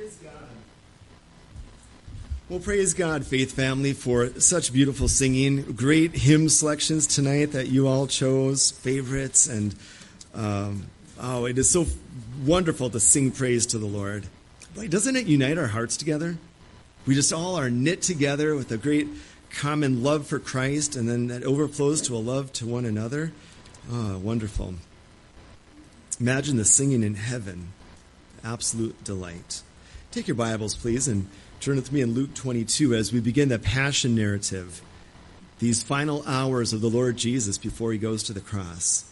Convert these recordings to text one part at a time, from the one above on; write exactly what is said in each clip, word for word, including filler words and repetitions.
Praise God. Well, praise God, Faith Family, for such beautiful singing. Great hymn selections tonight that you all chose, favorites, and um, oh, it is so wonderful to sing praise to the Lord. Like, doesn't it unite our hearts together? We just all are knit together with a great common love for Christ, and then that overflows to a love to one another. Oh, wonderful. Imagine the singing in heaven. Absolute delight. Take your Bibles, please, and turn with me in Luke twenty-two as we begin the Passion narrative, these final hours of the Lord Jesus before he goes to the cross.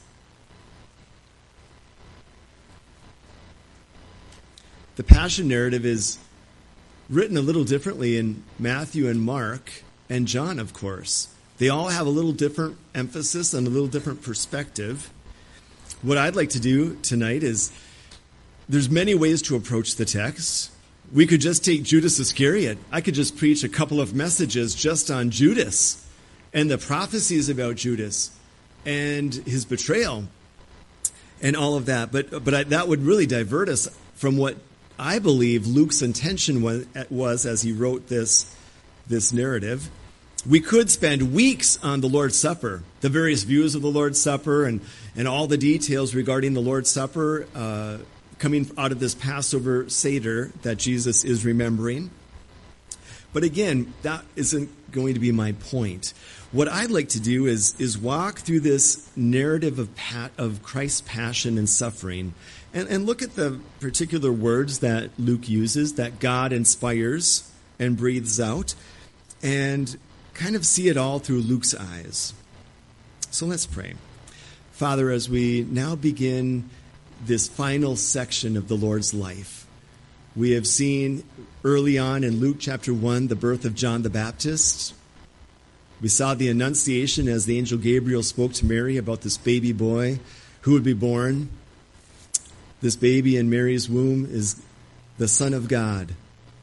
The Passion narrative is written a little differently in Matthew and Mark and John, of course. They all have a little different emphasis and a little different perspective. What I'd like to do tonight is, there's many ways to approach the text. We could just take Judas Iscariot. I could just preach a couple of messages just on Judas and the prophecies about Judas and his betrayal and all of that. But but I, that would really divert us from what I believe Luke's intention was, was as he wrote this, this narrative. We could spend weeks on the Lord's Supper, the various views of the Lord's Supper and, and all the details regarding the Lord's Supper uh coming out of this Passover Seder that Jesus is remembering. But again, that isn't going to be my point. What I'd like to do is, is walk through this narrative of, pat, of Christ's passion and suffering and, and look at the particular words that Luke uses, that God inspires and breathes out, and kind of see it all through Luke's eyes. So let's pray. Father, as we now begin this final section of the Lord's life, we have seen early on in Luke chapter one the birth of John the Baptist. We saw the Annunciation as the angel Gabriel spoke to Mary about this baby boy who would be born. This baby in Mary's womb is the Son of God.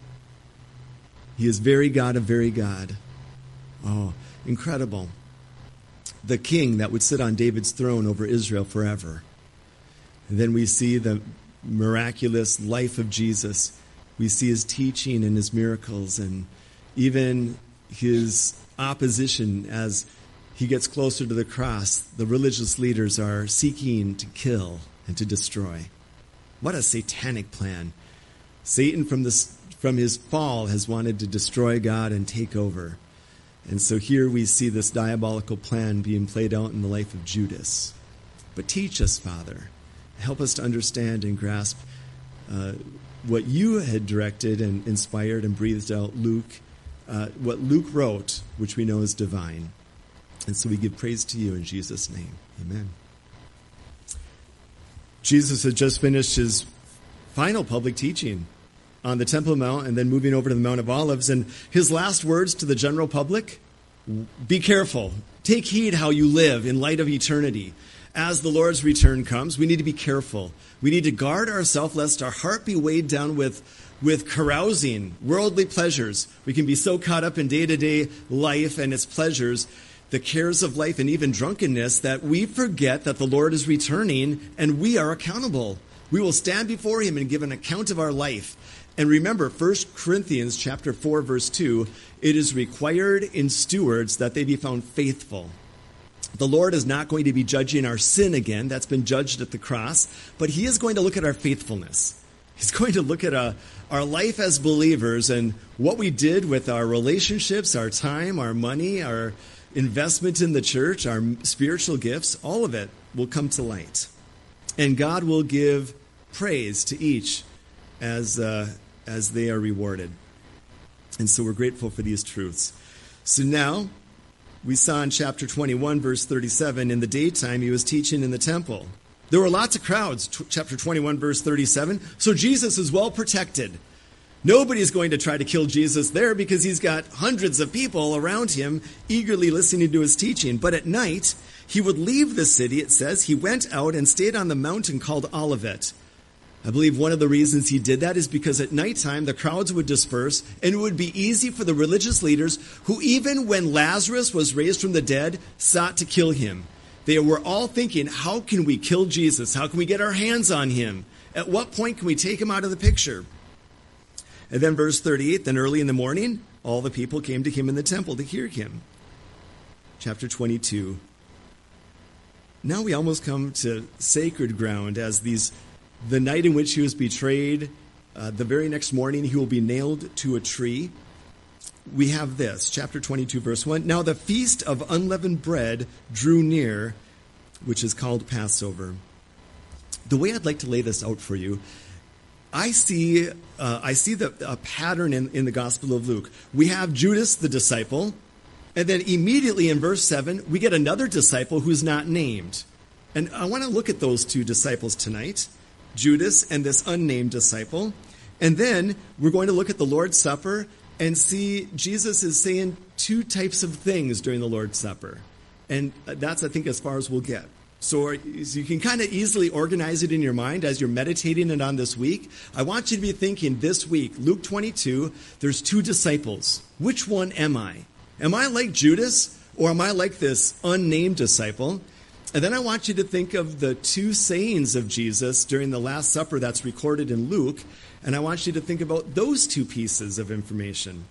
He is very God of very God. Oh, incredible. The king that would sit on David's throne over Israel forever. And then we see the miraculous life of Jesus. We see his teaching and his miracles and even his opposition as he gets closer to the cross. The religious leaders are seeking to kill and to destroy. What a satanic plan. Satan from this, from his fall has wanted to destroy God and take over. And so here we see this diabolical plan being played out in the life of Judas. But teach us, Father. Help us to understand and grasp uh, what you had directed and inspired and breathed out Luke, uh, what Luke wrote, which we know is divine. And so we give praise to you in Jesus' name. Amen. Jesus had just finished his final public teaching on the Temple Mount and then moving over to the Mount of Olives. And his last words to the general public, be careful. Take heed how you live in light of eternity. As the Lord's return comes, we need to be careful. We need to guard ourselves lest our heart be weighed down with, with carousing, worldly pleasures. We can be so caught up in day-to-day life and its pleasures, the cares of life, and even drunkenness, that we forget that the Lord is returning and we are accountable. We will stand before him and give an account of our life. And remember, First Corinthians chapter four, verse two, it is required in stewards that they be found faithful. The Lord is not going to be judging our sin again. That's been judged at the cross. But he is going to look at our faithfulness. He's going to look at uh, our life as believers and what we did with our relationships, our time, our money, our investment in the church, our spiritual gifts. All of it will come to light. And God will give praise to each as, uh, as they are rewarded. And so we're grateful for these truths. So now, we saw in chapter twenty-one, verse thirty-seven, in the daytime he was teaching in the temple. There were lots of crowds, t- chapter twenty-one, verse thirty-seven, so Jesus is well protected. Nobody's going to try to kill Jesus there because he's got hundreds of people around him eagerly listening to his teaching. But at night, he would leave the city, it says. He went out and stayed on the mountain called Olivet. I believe one of the reasons he did that is because at nighttime the crowds would disperse and it would be easy for the religious leaders who, even when Lazarus was raised from the dead, sought to kill him. They were all thinking, how can we kill Jesus? How can we get our hands on him? At what point can we take him out of the picture? And then verse thirty-eight, then early in the morning, all the people came to him in the temple to hear him. Chapter twenty-two. Now we almost come to sacred ground as these, the night in which he was betrayed, uh, the very next morning he will be nailed to a tree. We have this, chapter twenty-two, verse one. Now the feast of unleavened bread drew near, which is called Passover. The way I'd like to lay this out for you, I see uh, I see the a pattern in, in the Gospel of Luke. We have Judas the disciple, and then immediately in verse seven, we get another disciple who's not named. And I want to look at those two disciples tonight, Judas and this unnamed disciple. And then we're going to look at the Lord's Supper and see Jesus is saying two types of things during the Lord's Supper. And that's, I think, as far as we'll get. So, so you can kind of easily organize it in your mind as you're meditating it on this week. I want you to be thinking this week, Luke twenty-two, there's two disciples. Which one am I? Am I like Judas, or am I like this unnamed disciple? And then I want you to think of the two sayings of Jesus during the Last Supper that's recorded in Luke, and I want you to think about those two pieces of information.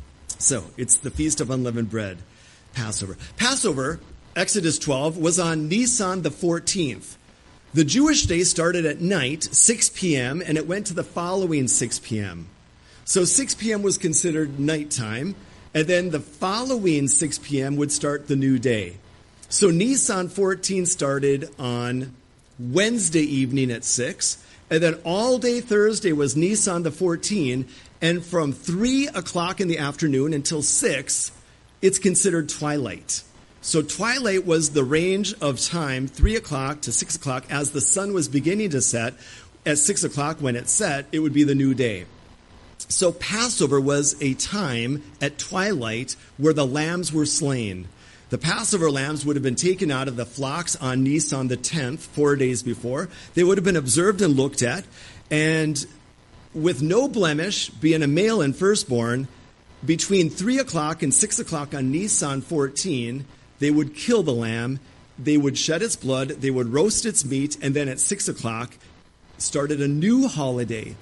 So, it's the Feast of Unleavened Bread, Passover. Passover, Exodus twelve, was on Nisan the fourteenth. The Jewish day started at night, six p.m., and it went to the following six p.m. So six p.m. was considered nighttime, and then the following six p.m. would start the new day. So Nisan fourteen started on Wednesday evening at six, and then all day Thursday was Nisan the fourteenth, and from three o'clock in the afternoon until six, it's considered twilight. So twilight was the range of time, three o'clock to six o'clock, as the sun was beginning to set. At six o'clock when it set, it would be the new day. So Passover was a time at twilight where the lambs were slain. The Passover lambs would have been taken out of the flocks on Nisan the tenth, four days before. They would have been observed and looked at, and with no blemish, being a male and firstborn, between three o'clock and six o'clock on Nisan fourteen, they would kill the lamb, they would shed its blood, they would roast its meat, and then at six o'clock started a new holiday.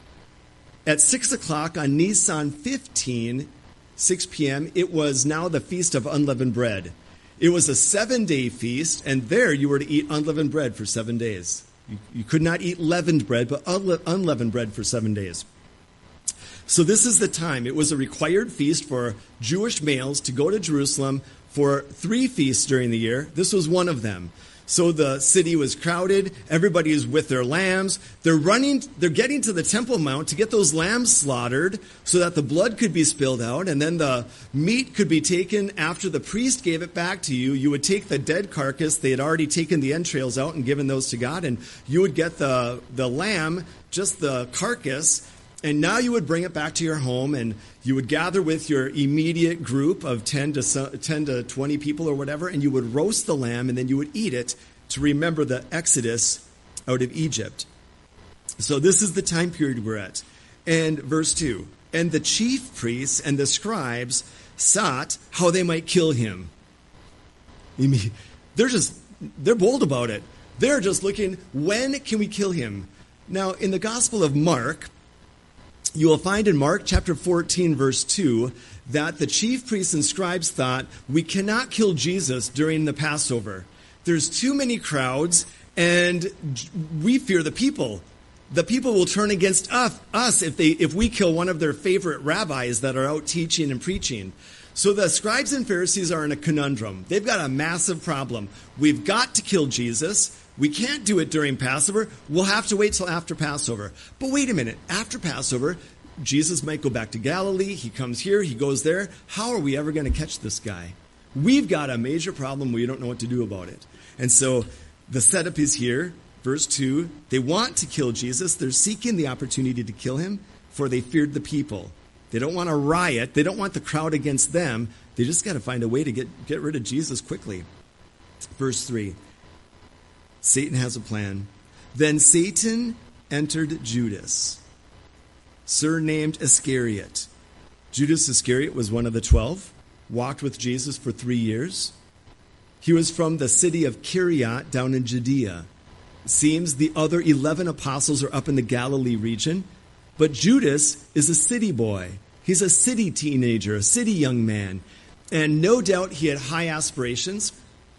At six o'clock on Nisan fifteen, six p.m., it was now the Feast of Unleavened Bread. It was a seven-day feast, and there you were to eat unleavened bread for seven days. You, you could not eat leavened bread, but unle- unleavened bread for seven days. So this is the time. It was a required feast for Jewish males to go to Jerusalem for three feasts during the year. This was one of them. So the city was crowded. Everybody is with their lambs. They're running, they're getting to the Temple Mount to get those lambs slaughtered so that the blood could be spilled out, and then the meat could be taken after the priest gave it back to you. You would take the dead carcass. They had already taken the entrails out and given those to God, and you would get the, the lamb, just the carcass, and now you would bring it back to your home, and you would gather with your immediate group of ten to twenty people or whatever, and you would roast the lamb, and then you would eat it to remember the Exodus out of Egypt. So this is the time period we're at. And verse two, and the chief priests and the scribes sought how they might kill him. I mean, they're just, they're bold about it. They're just looking, when can we kill him? Now, in the Gospel of Mark, you will find in Mark chapter fourteen, verse two, that the chief priests and scribes thought, we cannot kill Jesus during the Passover. There's too many crowds, and we fear the people. The people will turn against us, us if they if we kill one of their favorite rabbis that are out teaching and preaching. So the scribes and Pharisees are in a conundrum. They've got a massive problem. We've got to kill Jesus. We can't do it during Passover. We'll have to wait till after Passover. But wait a minute. After Passover, Jesus might go back to Galilee. He comes here. He goes there. How are we ever going to catch this guy? We've got a major problem. We don't know what to do about it. And so the setup is here. Verse two, they want to kill Jesus. They're seeking the opportunity to kill him, for they feared the people. They don't want a riot. They don't want the crowd against them. They just got to find a way to get, get rid of Jesus quickly. Verse three. Satan has a plan. Then Satan entered Judas, surnamed Iscariot. Judas Iscariot was one of the twelve, walked with Jesus for three years. He was from the city of Kiryat down in Judea. It seems the other eleven apostles are up in the Galilee region. But Judas is a city boy. He's a city teenager, a city young man. And no doubt he had high aspirations.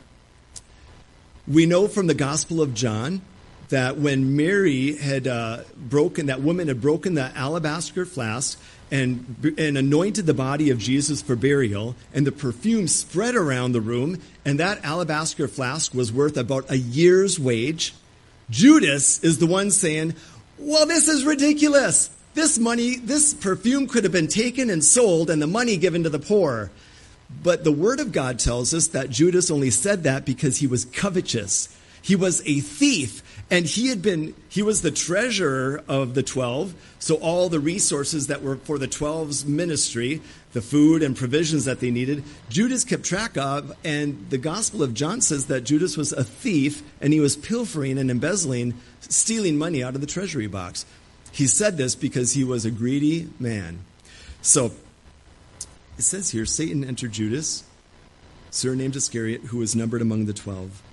We know from the Gospel of John that when Mary had uh, broken, that woman had broken the alabaster flask and, and anointed the body of Jesus for burial, and the perfume spread around the room, and that alabaster flask was worth about a year's wage. Judas is the one saying, well, this is ridiculous. This money, this perfume could have been taken and sold and the money given to the poor. But the Word of God tells us that Judas only said that because he was covetous. He was a thief, and he had been, he was the treasurer of the twelve, so all the resources that were for the twelve's ministry, the food and provisions that they needed, Judas kept track of, and the Gospel of John says that Judas was a thief, and he was pilfering and embezzling, stealing money out of the treasury box. He said this because he was a greedy man. So, it says here, Satan entered Judas, surnamed Iscariot, who was numbered among the twelve.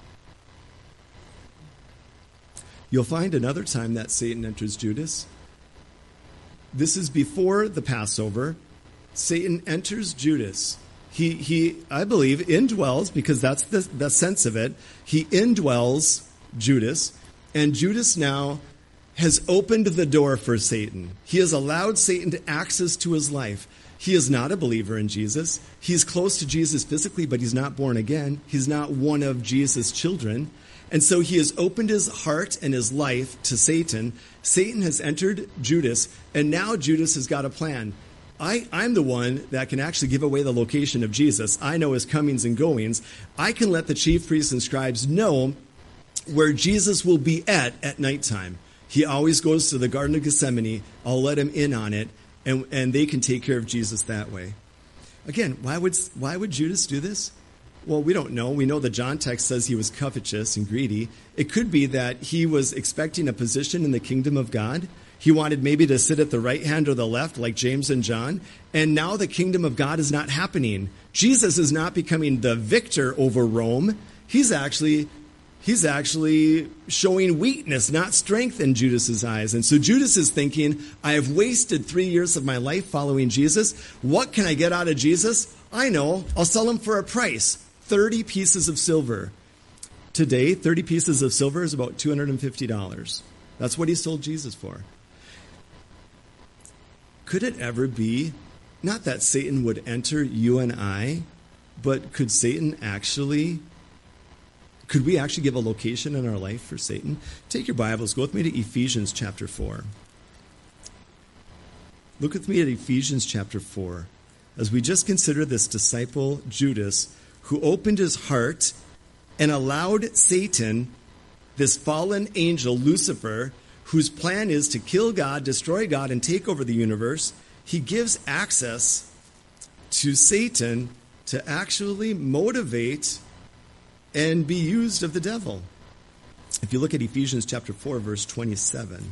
You'll find another time that Satan enters Judas. This is before the Passover. Satan enters Judas. He, he, I believe, indwells, because that's the, the sense of it. He indwells Judas, and Judas now has opened the door for Satan. He has allowed Satan to access to his life. He is not a believer in Jesus. He's close to Jesus physically, but he's not born again. He's not one of Jesus' children. And so he has opened his heart and his life to Satan. Satan has entered Judas, and now Judas has got a plan. I, I'm the one that can actually give away the location of Jesus. I know his comings and goings. I can let the chief priests and scribes know where Jesus will be at at nighttime. He always goes to the Garden of Gethsemane. I'll let him in on it, and, and they can take care of Jesus that way. Again, why would, why would Judas do this? Well, we don't know. We know the John text says he was covetous and greedy. It could be that he was expecting a position in the kingdom of God. He wanted maybe to sit at the right hand or the left, like James and John. And now the kingdom of God is not happening. Jesus is not becoming the victor over Rome. He's actually, he's actually showing weakness, not strength in Judas's eyes. And so Judas is thinking, I have wasted three years of my life following Jesus. What can I get out of Jesus? I know. I'll sell him for a price. thirty pieces of silver. Today, thirty pieces of silver is about two hundred fifty dollars. That's what he sold Jesus for. Could it ever be, not that Satan would enter you and I, but could Satan actually, could we actually give a location in our life for Satan? Take your Bibles, go with me to Ephesians chapter four. Look with me at Ephesians chapter four. As we just consider this disciple, Judas, who opened his heart and allowed Satan, this fallen angel, Lucifer, whose plan is to kill God, destroy God, and take over the universe, he gives access to Satan to actually motivate and be used of the devil. If you look at Ephesians chapter four, verse twenty-seven.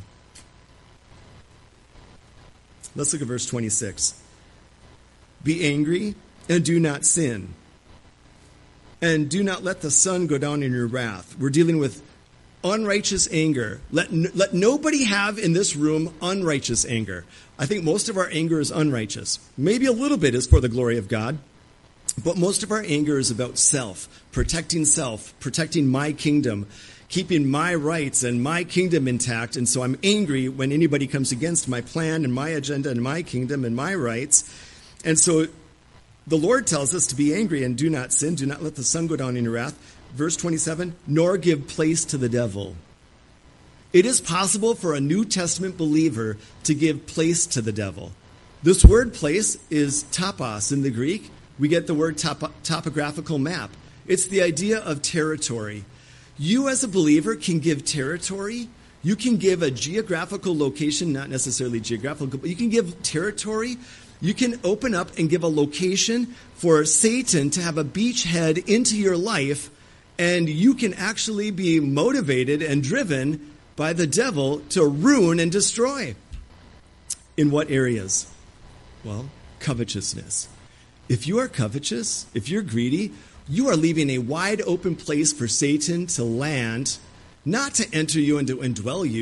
Let's look at verse twenty-six. Be angry and do not sin. And do not let the sun go down in your wrath. We're dealing with unrighteous anger. Let, let nobody have in this room unrighteous anger. I think most of our anger is unrighteous. Maybe a little bit is for the glory of God. But most of our anger is about self, protecting self, protecting my kingdom, keeping my rights and my kingdom intact. And so I'm angry when anybody comes against my plan and my agenda and my kingdom and my rights. And so the Lord tells us to be angry and do not sin. Do not let the sun go down in your wrath. Verse twenty-seven, nor give place to the devil. It is possible for a New Testament believer to give place to the devil. This word place is topos in the Greek. We get the word top, topographical map. It's the idea of territory. You as a believer can give territory. You can give a geographical location, not necessarily geographical, but you can give territory. You can open up and give a location for Satan to have a beachhead into your life, and you can actually be motivated and driven by the devil to ruin and destroy. In what areas? Well, covetousness. If you are covetous, if you're greedy, you are leaving a wide open place for Satan to land, not to enter you and to indwell you,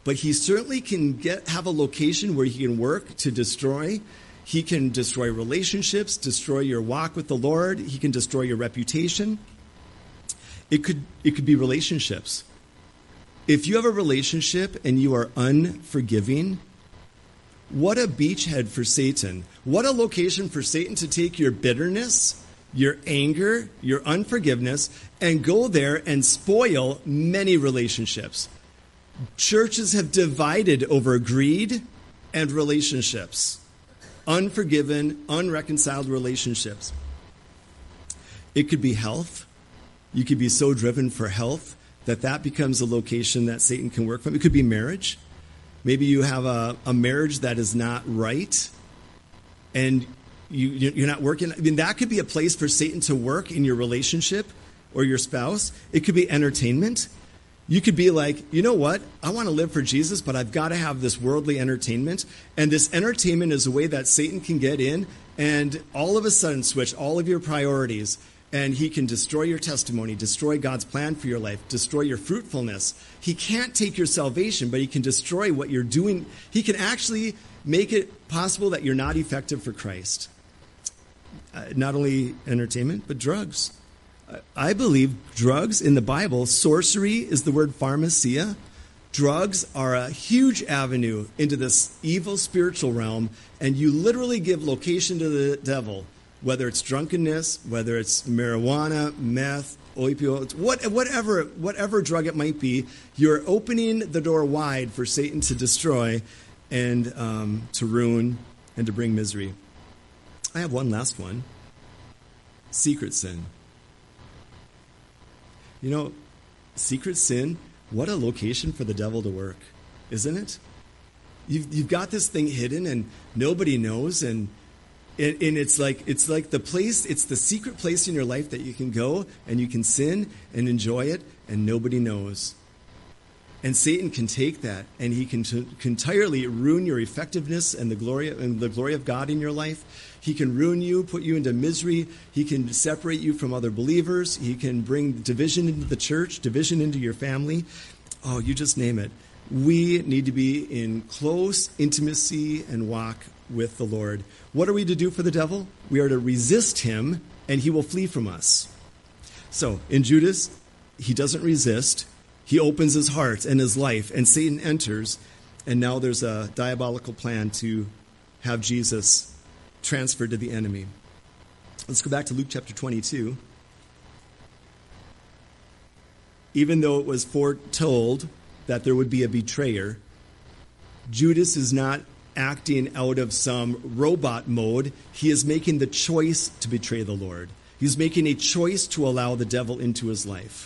but he certainly can get have a location where he can work to destroy. He can destroy relationships, destroy your walk with the Lord. He can destroy your reputation. It could it could be relationships. If you have a relationship and you are unforgiving, what a beachhead for Satan. What a location for Satan to take your bitterness, your anger, your unforgiveness, and go there and spoil many relationships. Churches have divided over greed and relationships. Unforgiven, unreconciled relationships. It could be health. You could be so driven for health that that becomes a location that Satan can work from. It could be marriage. Maybe you have a, a marriage that is not right, and you, you're not working. I mean, that could be a place for Satan to work in your relationship or your spouse. It could be entertainment. You could be like, you know what? I want to live for Jesus, but I've got to have this worldly entertainment. And this entertainment is a way that Satan can get in and all of a sudden switch all of your priorities. And he can destroy your testimony, destroy God's plan for your life, destroy your fruitfulness. He can't take your salvation, but he can destroy what you're doing. He can actually make it possible that you're not effective for Christ. Uh, not only entertainment, but drugs. I believe drugs in the Bible, sorcery is the word pharmacia. Drugs are a huge avenue into this evil spiritual realm, and you literally give location to the devil, whether it's drunkenness, whether it's marijuana, meth, opioids, what, whatever, whatever drug it might be, you're opening the door wide for Satan to destroy and um, to ruin and to bring misery. I have one last one. Secret sin. You know, secret sin, what a location for the devil to work, isn't it? You've, you've got this thing hidden and nobody knows, and, and and it's like it's like the place, it's the secret place in your life that you can go and you can sin and enjoy it and nobody knows. And Satan can take that and he can, can entirely ruin your effectiveness and the glory and the glory of God in your life. He can ruin you, put you into misery. He can separate you from other believers. He can bring division into the church, division into your family. Oh, you just name it. We need to be in close intimacy and walk with the Lord. What are we to do for the devil? We are to resist him, and he will flee from us. So, in Judas, he doesn't resist. He opens his heart and his life, and Satan enters, and now there's a diabolical plan to have Jesus transferred to the enemy. Let's go back to Luke chapter twenty-two. Even though it was foretold that there would be a betrayer, Judas is not acting out of some robot mode. He is making the choice to betray the Lord. He's making a choice to allow the devil into his life.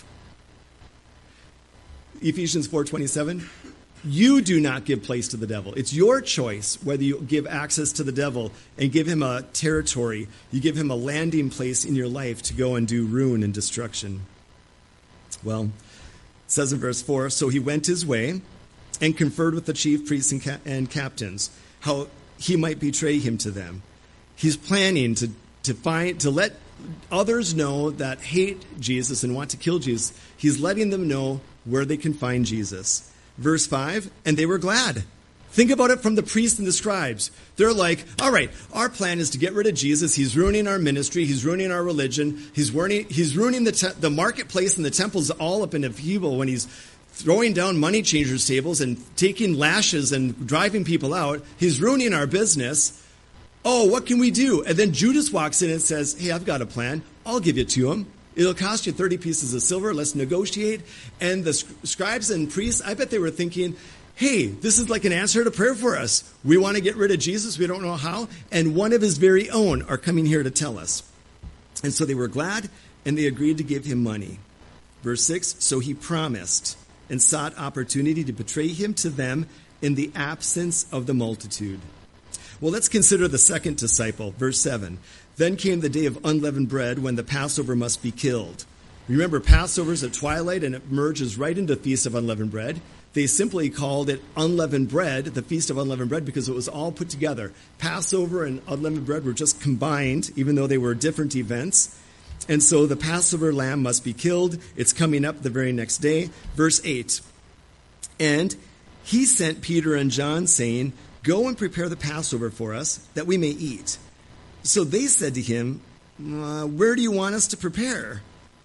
Ephesians four twenty-seven, you do not give place to the devil. It's your choice whether you give access to the devil and give him a territory. You give him a landing place in your life to go and do ruin and destruction. Well, it says in verse four, so he went his way and conferred with the chief priests and, ca- and captains, how he might betray him to them. He's planning to, to find to let others know that hate Jesus and want to kill Jesus. He's letting them know where they can find Jesus. Verse five, and they were glad. Think about it from the priests and the scribes. They're like, all right, our plan is to get rid of Jesus. He's ruining our ministry. He's ruining our religion. He's ruining, he's ruining the, te- the marketplace, and the temple's all up in upheaval when he's throwing down money changers' tables and taking lashes and driving people out. He's ruining our business. Oh, what can we do? And then Judas walks in and says, hey, I've got a plan. I'll give it to him. It'll cost you thirty pieces of silver. Let's negotiate. And the scribes and priests, I bet they were thinking, hey, this is like an answer to prayer for us. We want to get rid of Jesus. We don't know how. And one of his very own are coming here to tell us. And so they were glad, and they agreed to give him money. Verse six, so he promised and sought opportunity to betray him to them in the absence of the multitude. Well, let's consider the second disciple. Verse seven. Then came the day of unleavened bread when the Passover must be killed. Remember, Passover is at twilight and it merges right into the Feast of Unleavened Bread. They simply called it unleavened bread, the Feast of Unleavened Bread, because it was all put together. Passover and unleavened bread were just combined, even though they were different events. And so the Passover lamb must be killed. It's coming up the very next day. Verse eight. And he sent Peter and John, saying, "Go and prepare the Passover for us, that we may eat." So they said to him, uh, "Where do you want us to prepare?"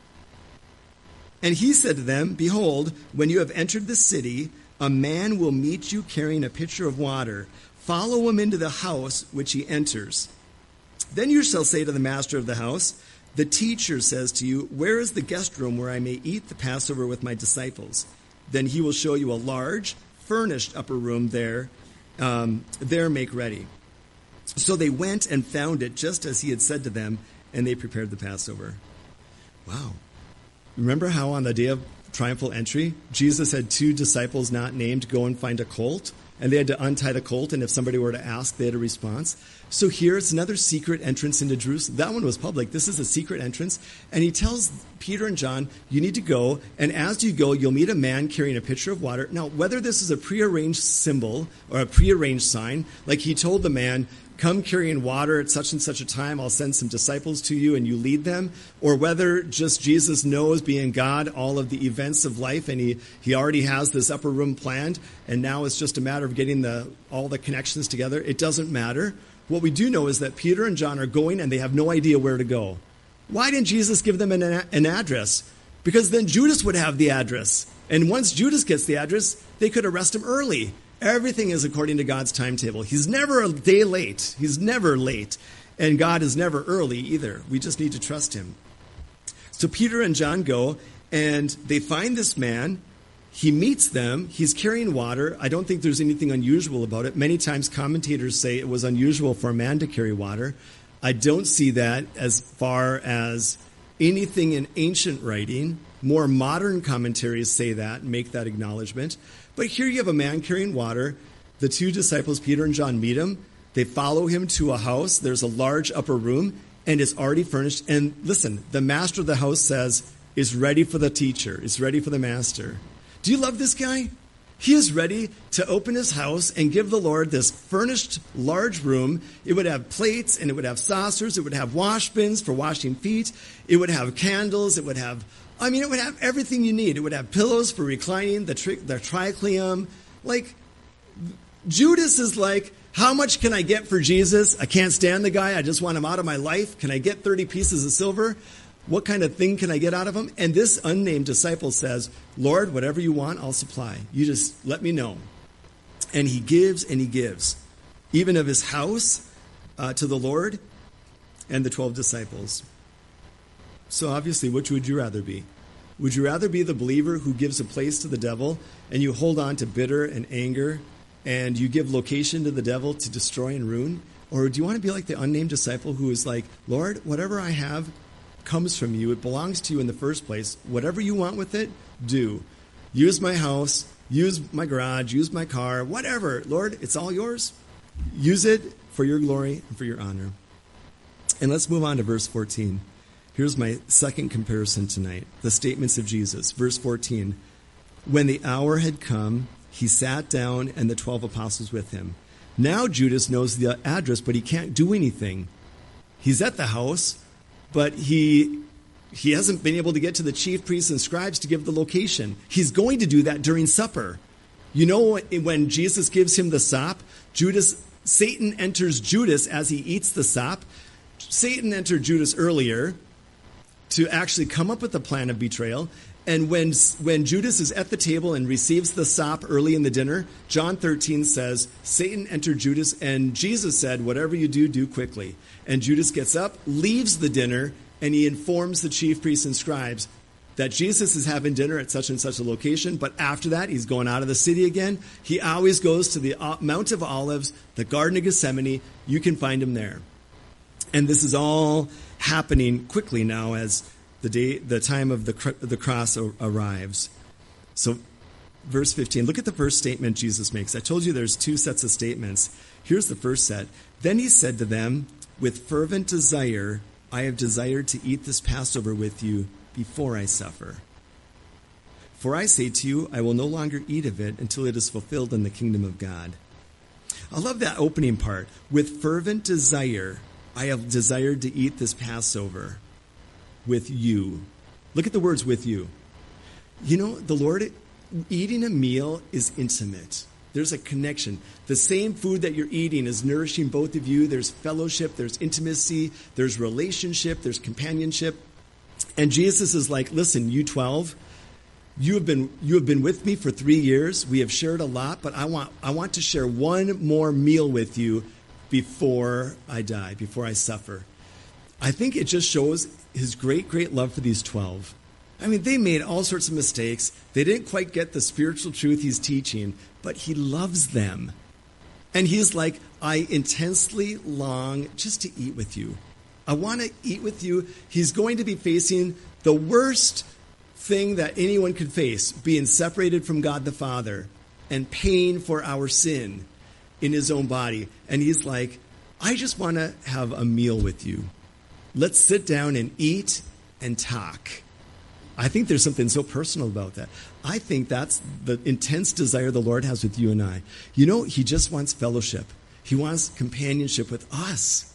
And he said to them, "Behold, when you have entered the city, a man will meet you carrying a pitcher of water. Follow him into the house which he enters. Then you shall say to the master of the house, 'The teacher says to you, where is the guest room where I may eat the Passover with my disciples?' Then he will show you a large, furnished upper room there. Um, there make ready." So they went and found it just as he had said to them, and they prepared the Passover. Wow. Remember how on the day of triumphal entry, Jesus had two disciples not named go and find a colt, and they had to untie the colt, and if somebody were to ask, they had a response. So here it's another secret entrance into Jerusalem. That one was public. This is a secret entrance. And he tells Peter and John, you need to go, and as you go, you'll meet a man carrying a pitcher of water. Now, whether this is a prearranged symbol or a prearranged sign, like he told the man, "Come carrying water at such and such a time, I'll send some disciples to you and you lead them," or whether just Jesus knows, being God, all of the events of life, and he, he already has this upper room planned, and now it's just a matter of getting the all the connections together. It doesn't matter. What we do know is that Peter and John are going and they have no idea where to go. Why didn't Jesus give them an, an address? Because then Judas would have the address. And once Judas gets the address, they could arrest him early. Everything is according to God's timetable. He's never a day late. He's never late. And God is never early either. We just need to trust him. So Peter and John go, and they find this man. He meets them. He's carrying water. I don't think there's anything unusual about it. Many times commentators say it was unusual for a man to carry water. I don't see that as far as anything in ancient writing. More modern commentaries say that and make that acknowledgement. But here you have a man carrying water. The two disciples, Peter and John, meet him. They follow him to a house. There's a large upper room, and it's already furnished. And listen, the master of the house says, "It's ready for the teacher. It's ready for the master." Do you love this guy? He is ready to open his house and give the Lord this furnished large room. It would have plates, and it would have saucers. It would have wash bins for washing feet. It would have candles. It would have, I mean, it would have everything you need. It would have pillows for reclining, the, tri- the triclium. Like, Judas is like, how much can I get for Jesus? I can't stand the guy. I just want him out of my life. Can I get thirty pieces of silver? What kind of thing can I get out of him? And this unnamed disciple says, "Lord, whatever you want, I'll supply. You just let me know." And he gives and he gives, even of his house uh, to the Lord and the twelve disciples. So obviously, which would you rather be? Would you rather be the believer who gives a place to the devil and you hold on to bitter and anger and you give location to the devil to destroy and ruin? Or do you want to be like the unnamed disciple who is like, "Lord, whatever I have comes from you. It belongs to you in the first place. Whatever you want with it, do. Use my house, use my garage, use my car, whatever. Lord, it's all yours. Use it for your glory and for your honor." And let's move on to verse fourteen. Here's my second comparison tonight, the statements of Jesus. Verse fourteen, "When the hour had come, he sat down and the twelve apostles with him. Now Judas knows the address, but he can't do anything. He's at the house, but he he hasn't been able to get to the chief priests and scribes to give the location. He's going to do that during supper. You know, when Jesus gives him the sop, Judas, Satan enters Judas as he eats the sop. Satan entered Judas earlier to actually come up with a plan of betrayal. And when, when Judas is at the table and receives the sop early in the dinner, John thirteen says, Satan entered Judas, and Jesus said, "Whatever you do, do quickly." And Judas gets up, leaves the dinner, and he informs the chief priests and scribes that Jesus is having dinner at such and such a location, but after that, he's going out of the city again. He always goes to the Mount of Olives, the Garden of Gethsemane. You can find him there. And this is all happening quickly now as the day, the time of the the cross arrives. So, verse fifteen. Look at the first statement Jesus makes. I told you there's two sets of statements. Here's the first set. "Then he said to them, 'With fervent desire, I have desired to eat this Passover with you before I suffer. For I say to you, I will no longer eat of it until it is fulfilled in the kingdom of God.'" I love that opening part. "With fervent desire, I have desired to eat this Passover with you." Look at the words "with you." You know, the Lord, eating a meal is intimate. There's a connection. The same food that you're eating is nourishing both of you. There's fellowship, there's intimacy, there's relationship, there's companionship. And Jesus is like, listen, you twelve, you have been you have been with me for three years. We have shared a lot, but I want I want to share one more meal with you before I die, before I suffer. I think it just shows his great, great love for these twelve. I mean, they made all sorts of mistakes. They didn't quite get the spiritual truth he's teaching, but he loves them. And he's like, I intensely long just to eat with you. I want to eat with you. He's going to be facing the worst thing that anyone could face, being separated from God the Father and paying for our sin in his own body. And he's like, I just want to have a meal with you. Let's sit down and eat and talk. I think there's something so personal about that. I think that's the intense desire the Lord has with you and I. You know, he just wants fellowship. He wants companionship with us.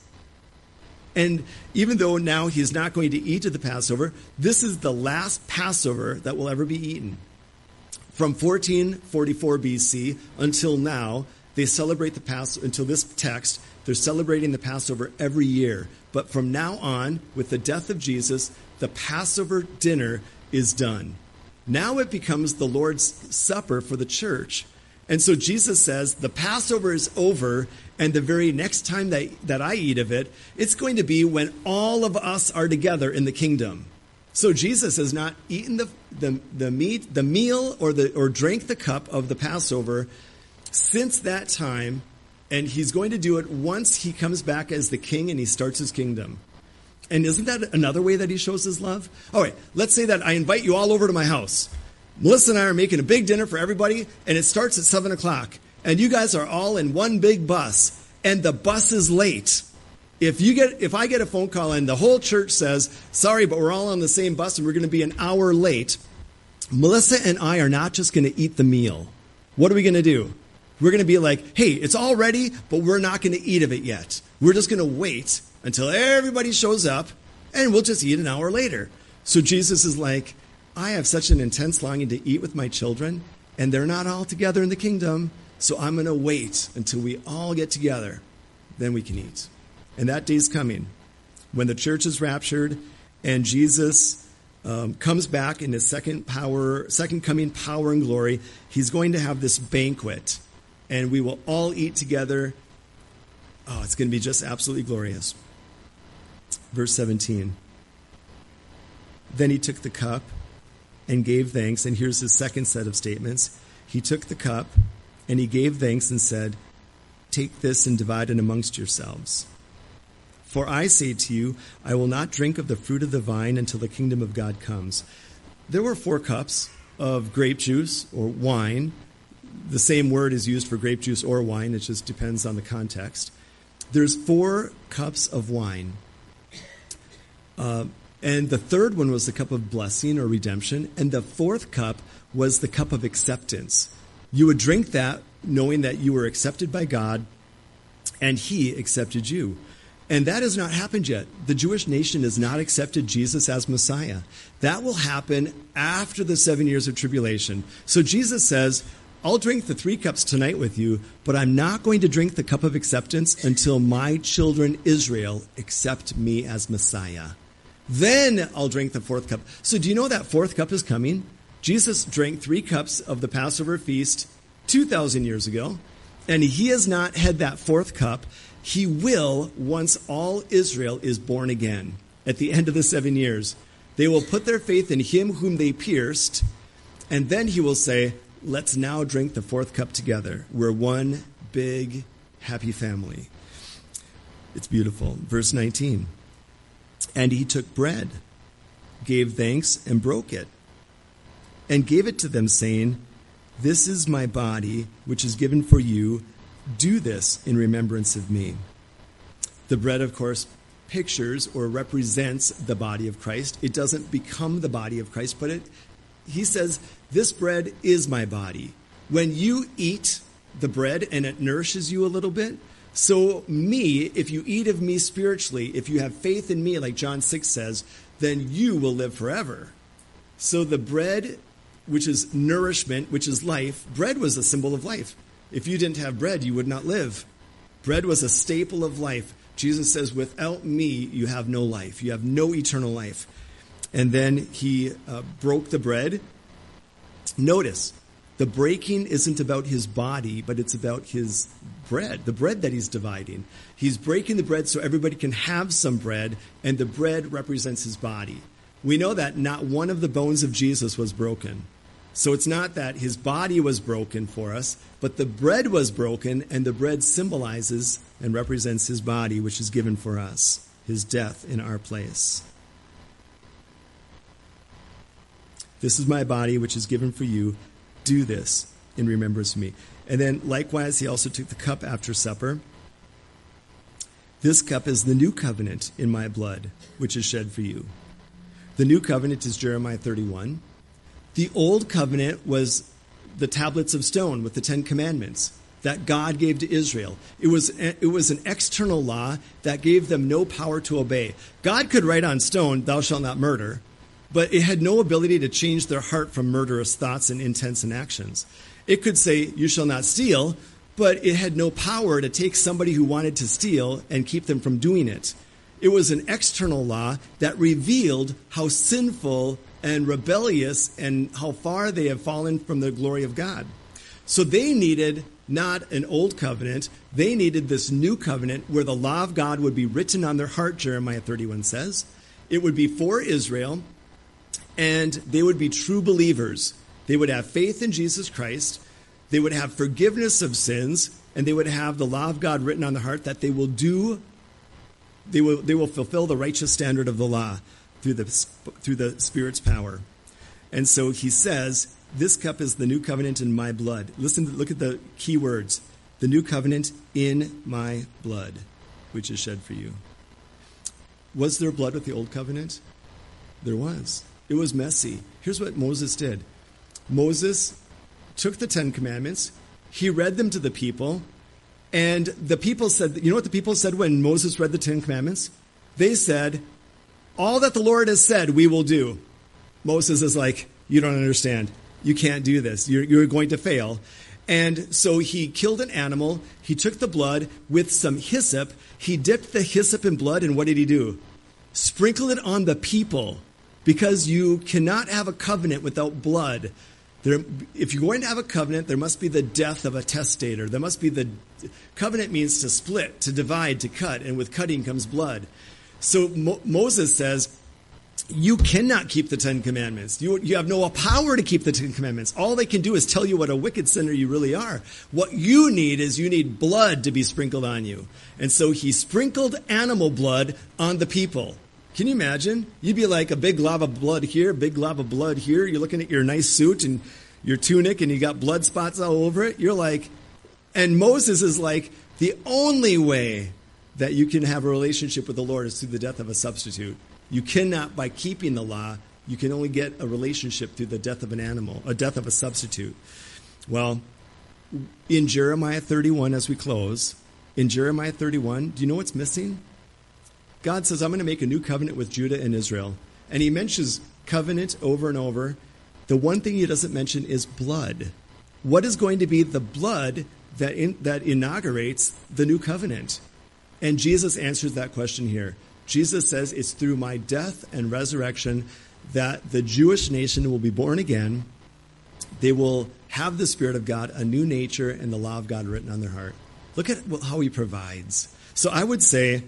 And even though now he's not going to eat at the Passover, this is the last Passover that will ever be eaten. From fourteen forty-four B C until now, they celebrate the Passover, until this text, they're celebrating the Passover every year. But from now on, with the death of Jesus, the Passover dinner is done. Now it becomes the Lord's Supper for the church. And so Jesus says, the Passover is over, and the very next time that, that I eat of it, it's going to be when all of us are together in the kingdom. So Jesus has not eaten the, the, the meat, the meal, or the or drank the cup of the Passover since that time, and he's going to do it once he comes back as the king and he starts his kingdom. And isn't that another way that he shows his love? All right, let's say that I invite you all over to my house. Melissa and I are making a big dinner for everybody, and it starts at seven o'clock. And you guys are all in one big bus, and the bus is late. If you get, if I get a phone call and the whole church says, sorry, but we're all on the same bus and we're going to be an hour late, Melissa and I are not just going to eat the meal. What are we going to do? We're going to be like, hey, it's all ready, but we're not going to eat of it yet. We're just going to wait until everybody shows up, and we'll just eat an hour later. So Jesus is like, I have such an intense longing to eat with my children, and they're not all together in the kingdom, so I'm going to wait until we all get together. Then we can eat. And that day's coming, when the church is raptured, and Jesus um, comes back in his second power, second coming power and glory. He's going to have this banquet, and we will all eat together. Oh, it's going to be just absolutely glorious. Verse seventeen. Then he took the cup and gave thanks. And here's his second set of statements. He took the cup and he gave thanks and said, take this and divide it amongst yourselves. For I say to you, I will not drink of the fruit of the vine until the kingdom of God comes. There were four cups of grape juice or wine. The same word is used for grape juice or wine. It just depends on the context. There's four cups of wine. Uh, and the third one was the cup of blessing or redemption. And the fourth cup was the cup of acceptance. You would drink that knowing that you were accepted by God and he accepted you. And that has not happened yet. The Jewish nation has not accepted Jesus as Messiah. That will happen after the seven years of tribulation. So Jesus says, I'll drink the three cups tonight with you, but I'm not going to drink the cup of acceptance until my children Israel accept me as Messiah. Then I'll drink the fourth cup. So do you know that fourth cup is coming? Jesus drank three cups of the Passover feast two thousand years ago, and he has not had that fourth cup. He will once all Israel is born again at the end of the seven years. They will put their faith in him whom they pierced, and then he will say, let's now drink the fourth cup together. We're one big, happy family. It's beautiful. Verse nineteen. And he took bread, gave thanks, and broke it, and gave it to them, saying, this is my body, which is given for you. Do this in remembrance of me. The bread, of course, pictures or represents the body of Christ. It doesn't become the body of Christ, but it, he says, this bread is my body. When you eat the bread and it nourishes you a little bit, so me, if you eat of me spiritually, if you have faith in me, like John six says, then you will live forever. So the bread, which is nourishment, which is life, bread was a symbol of life. If you didn't have bread, you would not live. Bread was a staple of life. Jesus says, without me, you have no life. You have no eternal life. And then he uh, broke the bread. Notice, the breaking isn't about his body, but it's about his bread, the bread that he's dividing. He's breaking the bread so everybody can have some bread, and the bread represents his body. We know that not one of the bones of Jesus was broken. So it's not that his body was broken for us, but the bread was broken, and the bread symbolizes and represents his body, which is given for us, his death in our place. This is my body, which is given for you. Do this in remembrance of me. And then likewise, he also took the cup after supper. This cup is the new covenant in my blood, which is shed for you. The new covenant is Jeremiah thirty-one. The old covenant was the tablets of stone with the Ten Commandments that God gave to Israel. It was, it was an external law that gave them no power to obey. God could write on stone, thou shalt not murder, but it had no ability to change their heart from murderous thoughts and intents and actions. It could say, you shall not steal, but it had no power to take somebody who wanted to steal and keep them from doing it. It was an external law that revealed how sinful and rebellious and how far they have fallen from the glory of God. So they needed not an old covenant. They needed this new covenant where the law of God would be written on their heart, Jeremiah thirty-one says. It would be for Israel, and they would be true believers. They would have faith in Jesus Christ. They would have forgiveness of sins, and they would have the law of God written on the heart that they will do, they will, they will fulfill the righteous standard of the law through the, through the Spirit's power. And so he says, this cup is the new covenant in my blood. Listen, look at the key words. The new covenant in my blood, which is shed for you. Was there blood with the old covenant? There was. It was messy. Here's what Moses did. Moses took the Ten Commandments. He read them to the people. And the people said, you know what the people said when Moses read the Ten Commandments? They said, all that the Lord has said, we will do. Moses is like, you don't understand. You can't do this. You're, you're going to fail. And so he killed an animal. He took the blood with some hyssop. He dipped the hyssop in blood. And what did he do? Sprinkle it on the people. Because you cannot have a covenant without blood. There, if you're going to have a covenant, there must be the death of a testator. There must be the... Covenant means to split, to divide, to cut. And with cutting comes blood. So Mo, Moses says, you cannot keep the Ten Commandments. You, you have no power to keep the Ten Commandments. All they can do is tell you what a wicked sinner you really are. What you need is you need blood to be sprinkled on you. And so he sprinkled animal blood on the people. Can you imagine? You'd be like a big glob of blood here, big glob of blood here. You're looking at your nice suit and your tunic and you got blood spots all over it. You're like, and Moses is like, the only way that you can have a relationship with the Lord is through the death of a substitute. You cannot, by keeping the law, you can only get a relationship through the death of an animal, a death of a substitute. Well, in Jeremiah thirty-one, as we close, in Jeremiah thirty-one, do you know what's missing? God says, I'm going to make a new covenant with Judah and Israel. And he mentions covenant over and over. The one thing he doesn't mention is blood. What is going to be the blood that in, that inaugurates the new covenant? And Jesus answers that question here. Jesus says it's through my death and resurrection that the Jewish nation will be born again. They will have the Spirit of God, a new nature, and the law of God written on their heart. Look at how he provides. So I would say,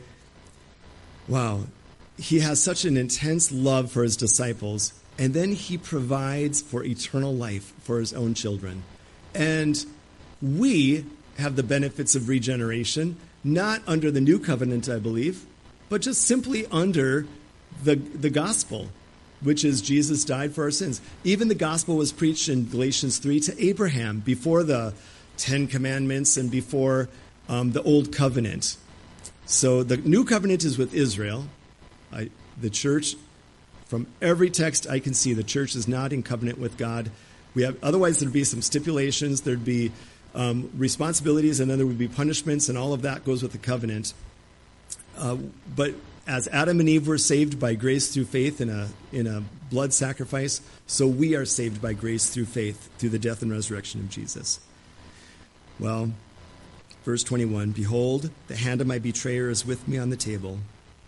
wow, he has such an intense love for his disciples, and then he provides for eternal life for his own children. And we have the benefits of regeneration, not under the new covenant, I believe, but just simply under the, the gospel, which is Jesus died for our sins. Even the gospel was preached in Galatians three to Abraham before the Ten Commandments and before um, the Old Covenant. So the new covenant is with Israel. I, the church, from every text I can see, the church is not in covenant with God. We have, otherwise, there'd be some stipulations, there'd be um, responsibilities, and then there would be punishments, and all of that goes with the covenant. Uh, but as Adam and Eve were saved by grace through faith in a in a blood sacrifice, so we are saved by grace through faith through the death and resurrection of Jesus. Well, verse twenty-one, behold, the hand of my betrayer is with me on the table.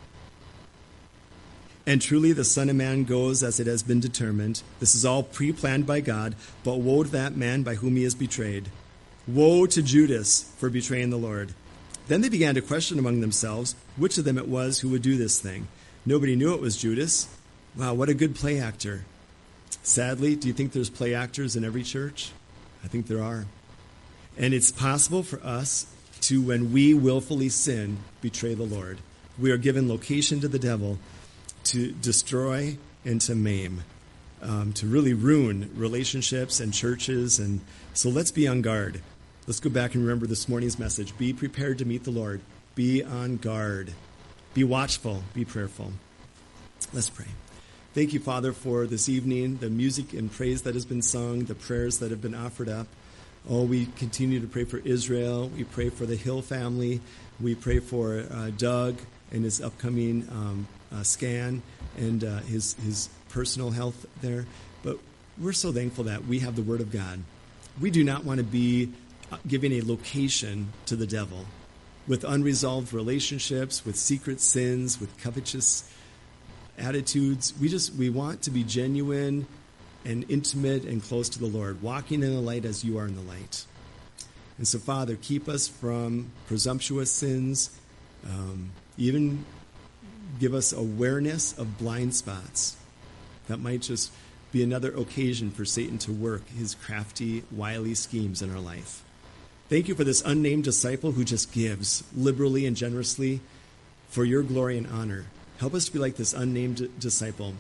And truly the Son of Man goes as it has been determined. This is all pre-planned by God, but woe to that man by whom he is betrayed. Woe to Judas for betraying the Lord. Then they began to question among themselves which of them it was who would do this thing. Nobody knew it was Judas. Wow, what a good play actor. Sadly, do you think there's play actors in every church? I think there are. And it's possible for us to, when we willfully sin, betray the Lord. We are given location to the devil to destroy and to maim, um, to really ruin relationships and churches. And so let's be on guard. Let's go back and remember this morning's message. Be prepared to meet the Lord. Be on guard. Be watchful. Be prayerful. Let's pray. Thank you, Father, for this evening, the music and praise that has been sung, the prayers that have been offered up. Oh, we continue to pray for Israel. We pray for the Hill family. We pray for uh, Doug and his upcoming um, uh, scan and uh, his his personal health there. But we're so thankful that we have the Word of God. We do not want to be giving a location to the devil with unresolved relationships, with secret sins, with covetous attitudes. We just we want to be genuine and intimate and close to the Lord, walking in the light as you are in the light. And so, Father, keep us from presumptuous sins. Um, even give us awareness of blind spots. That might just be another occasion for Satan to work his crafty, wily schemes in our life. Thank you for this unnamed disciple who just gives liberally and generously for your glory and honor. Help us to be like this unnamed disciple,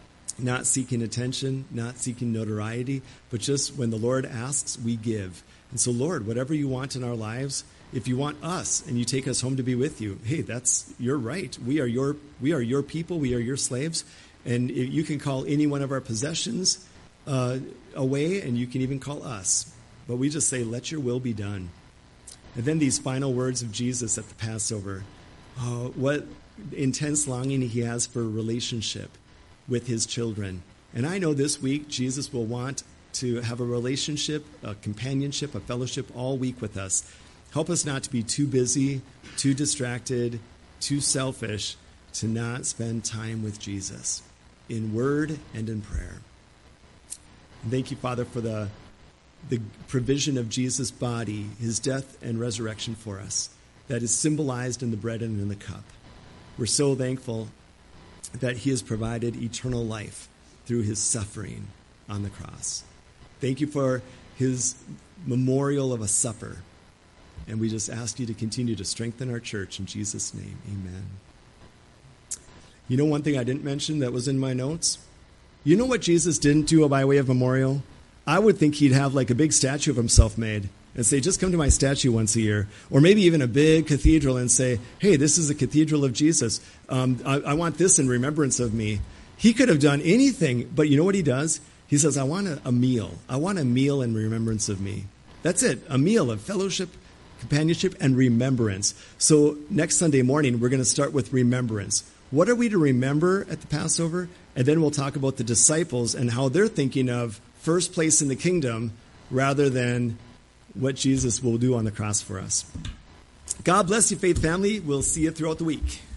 not seeking attention, not seeking notoriety, but just when the Lord asks, we give. And so, Lord, whatever you want in our lives, if you want us and you take us home to be with you, hey, that's you're right. We are your we are your people. We are your slaves. And you can call any one of our possessions uh, away, and you can even call us. But we just say, let your will be done. And then these final words of Jesus at the Passover. Oh, what intense longing he has for a relationship with his children. And I know this week Jesus will want to have a relationship, a companionship, a fellowship all week with us. Help us not to be too busy, too distracted, too selfish to not spend time with Jesus in word and in prayer. And thank you, Father, for the, the provision of Jesus' body, his death and resurrection for us, that is symbolized in the bread and in the cup. We're so thankful that he has provided eternal life through his suffering on the cross. Thank you for his memorial of a supper. And we just ask you to continue to strengthen our church in Jesus' name. Amen. You know one thing I didn't mention that was in my notes? You know what Jesus didn't do by way of memorial? I would think he'd have like a big statue of himself made and say, just come to my statue once a year. Or maybe even a big cathedral and say, hey, this is a cathedral of Jesus. Um, I, I want this in remembrance of me. He could have done anything, but you know what he does? He says, I want a, a meal. I want a meal in remembrance of me. That's it, a meal of fellowship, companionship, and remembrance. So next Sunday morning, we're going to start with remembrance. What are we to remember at the Passover? And then we'll talk about the disciples and how they're thinking of first place in the kingdom rather than what Jesus will do on the cross for us. God bless you, Faith family. We'll see you throughout the week.